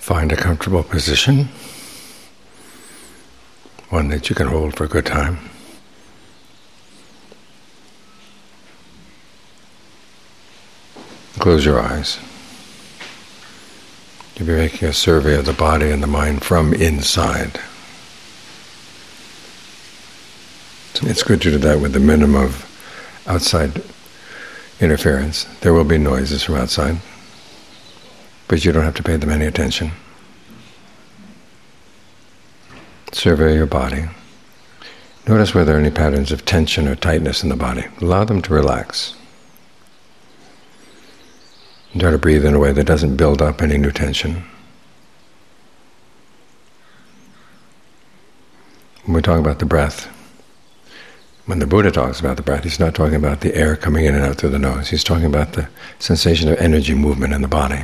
Find a comfortable position, one that you can hold for a good time. Close your eyes. You'll be making a survey of the body and the mind from inside. It's good to do that with the minimum of outside interference. There will be noises from outside, but you don't have to pay them any attention. Survey your body. Notice whether there are any patterns of tension or tightness in the body. Allow them to relax. And try to breathe in a way that doesn't build up any new tension. When we talk about the breath, when the Buddha talks about the breath, he's not talking about the air coming in and out through the nose. He's talking about the sensation of energy movement in the body.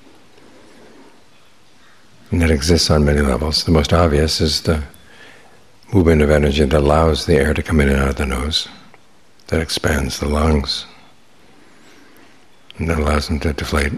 And that exists on many levels. The most obvious is the movement of energy that allows the air to come in and out of the nose, that expands the lungs, and that allows them to deflate.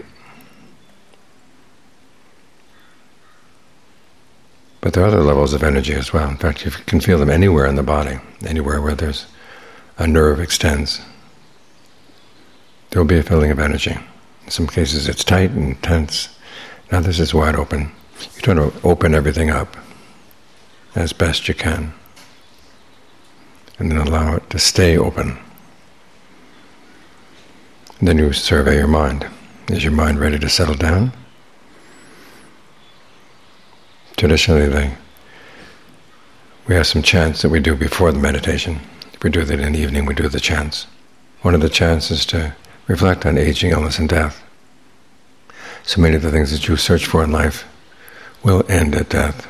But there are other levels of energy as well. In fact, you can feel them anywhere in the body, anywhere where there's a nerve extends. There will be a feeling of energy. In some cases it's tight and tense, in others it's wide open. You try to open everything up as best you can, and then allow it to stay open. And then you survey your mind. Is your mind ready to settle down? Traditionally, we have some chants that we do before the meditation. If we do that in the evening, we do the chants. One of the chants is to reflect on aging, illness, and death. So many of the things that you search for in life will end at death.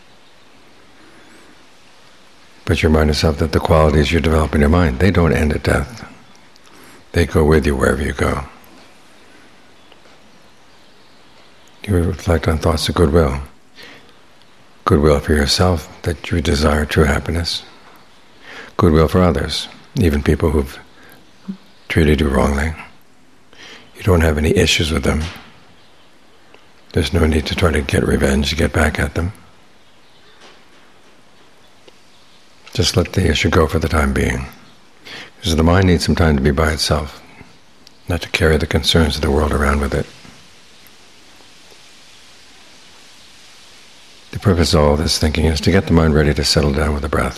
But you remind yourself that the qualities you develop in your mind, they don't end at death. They go with you wherever you go. You reflect on thoughts of goodwill. Goodwill for yourself, that you desire true happiness. Goodwill for others, even people who've treated you wrongly. You don't have any issues with them. There's no need to try to get revenge, to get back at them. Just let the issue go for the time being. Because the mind needs some time to be by itself, not to carry the concerns of the world around with it. The purpose of all this thinking is to get the mind ready to settle down with the breath.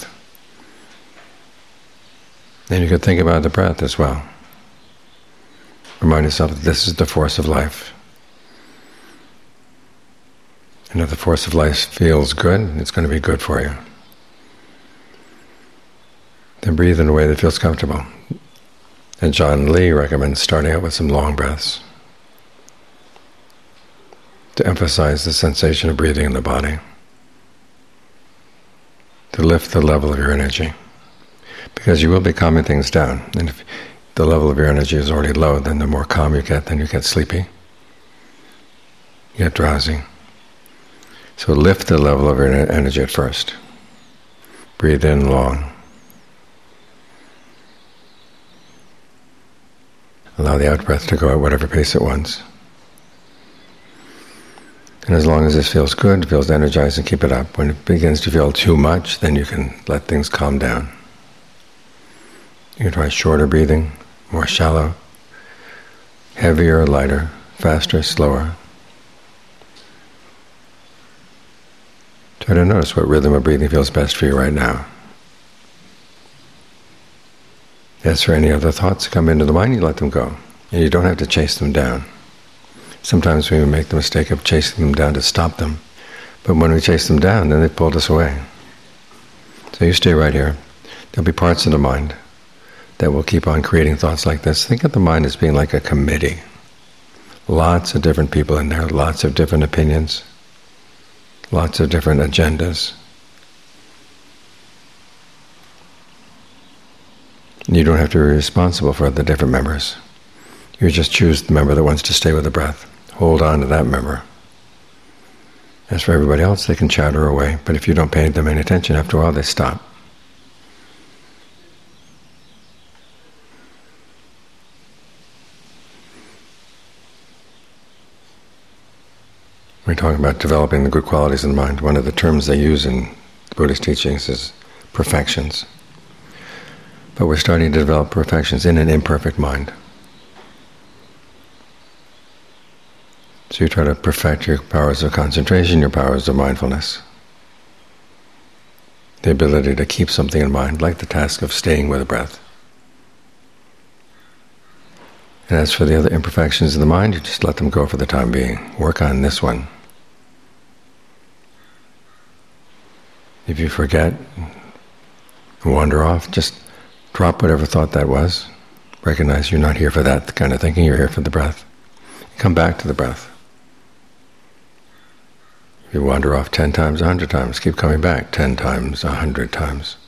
Then you could think about the breath as well. Remind yourself that this is the force of life. And if the force of life feels good, it's going to be good for you. Then breathe in a way that feels comfortable. And John Lee recommends starting out with some long breaths to emphasize the sensation of breathing in the body, to lift the level of your energy. Because you will be calming things down. And if the level of your energy is already low, then the more calm you get, then you get sleepy, you get drowsy. So lift the level of your energy at first. Breathe in long. Allow the out-breath to go at whatever pace it wants. And as long as this feels good, feels energized, and keep it up. When it begins to feel too much, then you can let things calm down. You can try shorter breathing, more shallow, heavier, lighter, faster, slower. Try to notice what rhythm of breathing feels best for you right now. As for any other thoughts that come into the mind, you let them go. And you don't have to chase them down. Sometimes we make the mistake of chasing them down to stop them. But when we chase them down, then they pulled us away. So you stay right here. There'll be parts of the mind that will keep on creating thoughts like this. Think of the mind as being like a committee. Lots of different people in there, lots of different opinions, lots of different agendas. You don't have to be responsible for the different members. You just choose the member that wants to stay with the breath. Hold on to that member. As for everybody else, they can chatter away, but if you don't pay them any attention, after a while they stop. We're talking about developing the good qualities of the mind. One of the terms they use in the Buddhist teachings is perfections. But we're starting to develop perfections in an imperfect mind. So you try to perfect your powers of concentration, your powers of mindfulness. The ability to keep something in mind, like the task of staying with the breath. And as for the other imperfections of the mind, you just let them go for the time being. Work on this one. If you forget, wander off, just drop whatever thought that was. Recognize you're not here for that kind of thinking, you're here for the breath. Come back to the breath. If you wander off 10 times, 100 times, keep coming back 10 times, 100 times.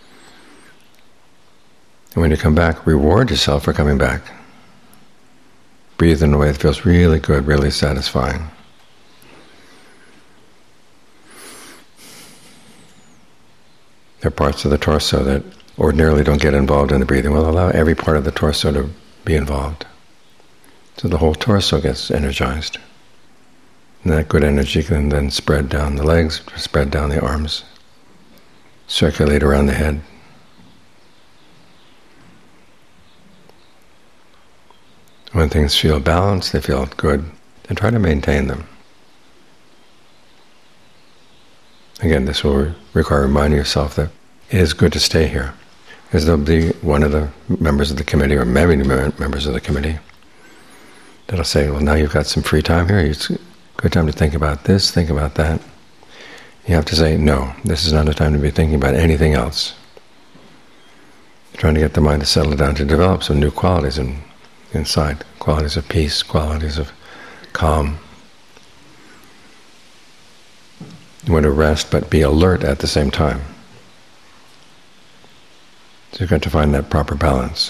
And when you come back, reward yourself for coming back. Breathe in a way that feels really good, really satisfying. There are parts of the torso that ordinarily don't get involved in the breathing. We'll allow every part of the torso to be involved. So the whole torso gets energized. And that good energy can then spread down the legs, spread down the arms, circulate around the head. When things feel balanced, they feel good, then try to maintain them. Again, this will require reminding yourself that it is good to stay here. Because there'll be one of the members of the committee, or many members of the committee, that'll say, well, now you've got some free time here, it's a good time to think about this, think about that. You have to say, no, this is not a time to be thinking about anything else. You're trying to get the mind to settle down, to develop some new qualities inside, qualities of peace, qualities of calm. You want to rest but be alert at the same time. So you've got to find that proper balance.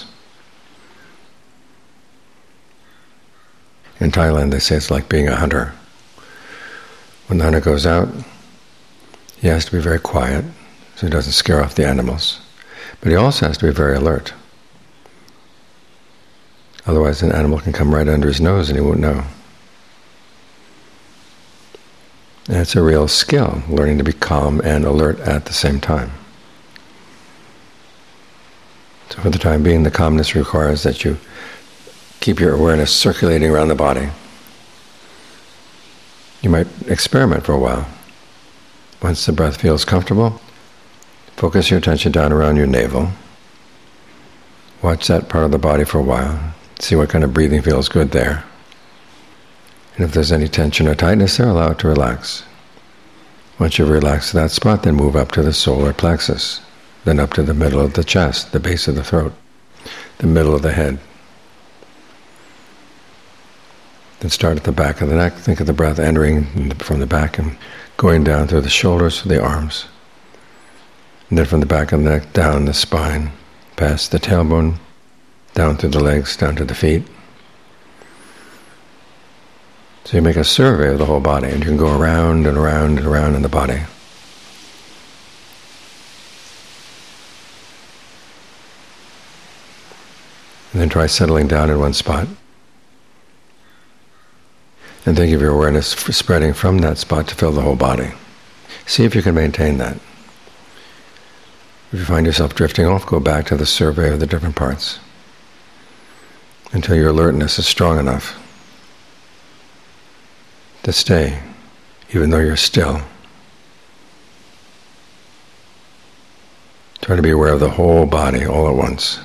In Thailand they say it's like being a hunter. When the hunter goes out, he has to be very quiet so he doesn't scare off the animals. But he also has to be very alert. Otherwise an animal can come right under his nose and he won't know. And it's a real skill, learning to be calm and alert at the same time. So for the time being, the calmness requires that you keep your awareness circulating around the body. You might experiment for a while. Once the breath feels comfortable, focus your attention down around your navel. Watch that part of the body for a while. See what kind of breathing feels good there. And if there's any tension or tightness there, allow it to relax. Once you've relaxed that spot, then move up to the solar plexus, then up to the middle of the chest, the base of the throat, the middle of the head. Then start at the back of the neck. Think of the breath entering from the back and going down through the shoulders to the arms. And then from the back of the neck, down the spine, past the tailbone, down through the legs, down to the feet. So you make a survey of the whole body, and you can go around and around and around in the body. And then try settling down in one spot. And think of your awareness spreading from that spot to fill the whole body. See if you can maintain that. If you find yourself drifting off, go back to the survey of the different parts until your alertness is strong enough to stay, even though you're still. Try to be aware of the whole body all at once.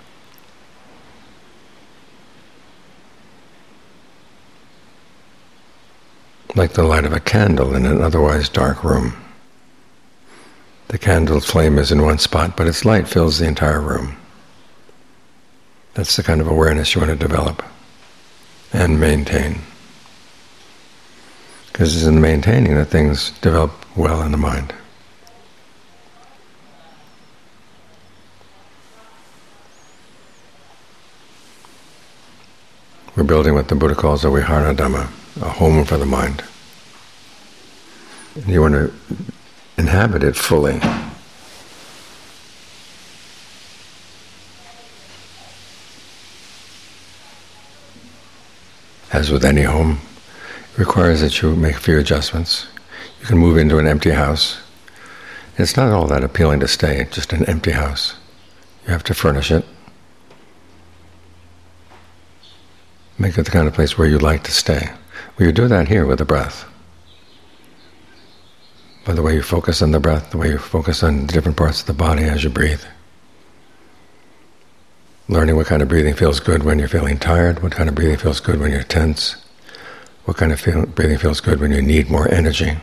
Like the light of a candle in an otherwise dark room. The candle's flame is in one spot, but its light fills the entire room. That's the kind of awareness you want to develop and maintain. Because it's in maintaining that things develop well in the mind. We're building what the Buddha calls a Vihara Dhamma, a home for the mind. And you want to inhabit it fully. As with any home, requires that you make a few adjustments. You can move into an empty house. It's not all that appealing to stay just an empty house. You have to furnish it. Make it the kind of place where you like to stay. Well, you do that here with the breath. By the way you focus on the breath, the way you focus on the different parts of the body as you breathe. Learning what kind of breathing feels good when you're feeling tired, what kind of breathing feels good when you're tense, what kind of breathing feels good when you need more energy.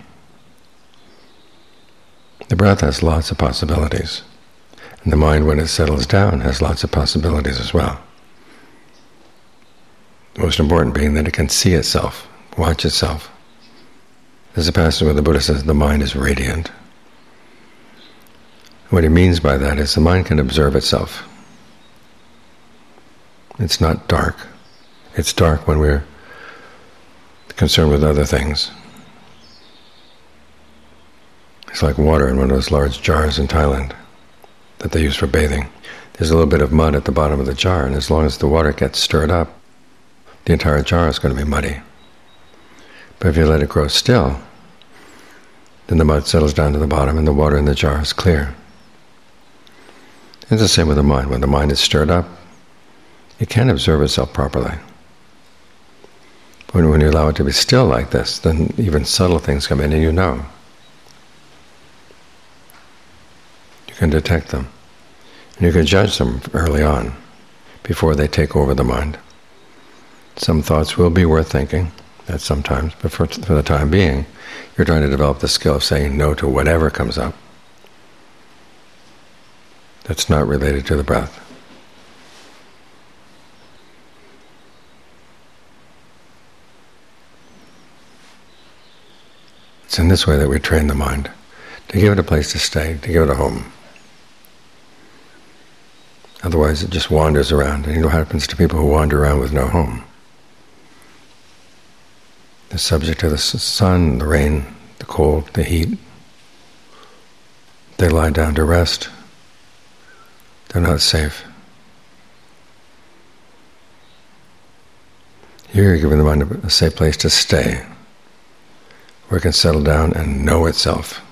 The breath has lots of possibilities. And the mind, when it settles down, has lots of possibilities as well. The most important being that it can see itself, watch itself. There's a passage where the Buddha says the mind is radiant. What he means by that is the mind can observe itself. It's not dark. It's dark when we're concerned with other things. It's like water in one of those large jars in Thailand that they use for bathing. There's a little bit of mud at the bottom of the jar, and as long as the water gets stirred up, the entire jar is going to be muddy. But if you let it grow still, then the mud settles down to the bottom and the water in the jar is clear. It's the same with the mind. When the mind is stirred up, it can't observe itself properly. But when you allow it to be still like this, then even subtle things come in and you know. You can detect them. And you can judge them early on, before they take over the mind. Some thoughts will be worth thinking, that's sometimes, but for the time being, you're trying to develop the skill of saying no to whatever comes up that's not related to the breath. It's in this way that we train the mind, to give it a place to stay, to give it a home. Otherwise it just wanders around, and you know what happens to people who wander around with no home. They're subject to the sun, the rain, the cold, the heat. They lie down to rest. They're not safe. Here you're giving the mind a safe place to stay, where it can settle down and know itself.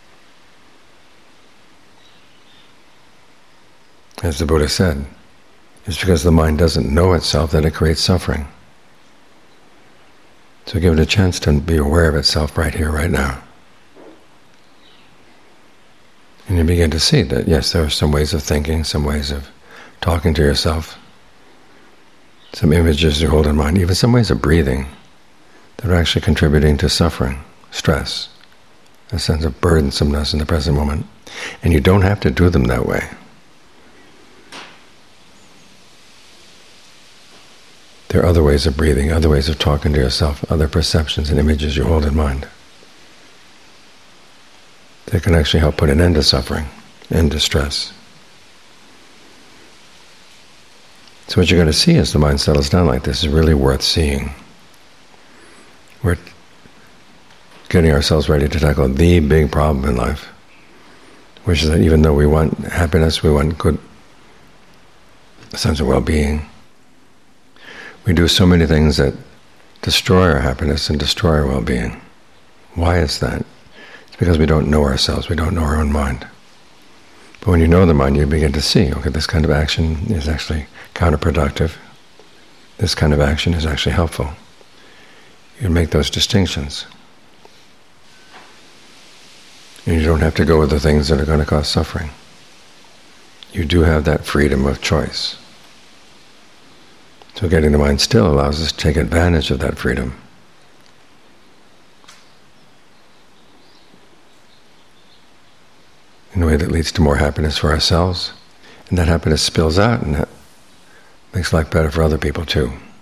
As the Buddha said, it's because the mind doesn't know itself that it creates suffering. So give it a chance to be aware of itself right here, right now. And you begin to see that, yes, there are some ways of thinking, some ways of talking to yourself, some images you hold in mind, even some ways of breathing that are actually contributing to suffering, stress, a sense of burdensomeness in the present moment. And you don't have to do them that way. There are other ways of breathing, other ways of talking to yourself, other perceptions and images you hold in mind that can actually help put an end to suffering, end to stress. So what you're going to see as the mind settles down like this is really worth seeing. We're getting ourselves ready to tackle the big problem in life, which is that even though we want happiness, we want good, a sense of well-being, we do so many things that destroy our happiness and destroy our well-being. Why is that? It's because we don't know ourselves, we don't know our own mind. But when you know the mind, you begin to see, okay, this kind of action is actually counterproductive. This kind of action is actually helpful. You make those distinctions. And you don't have to go with the things that are going to cause suffering. You do have that freedom of choice. So getting the mind still allows us to take advantage of that freedom. In a way that leads to more happiness for ourselves, and that happiness spills out, and that makes life better for other people too.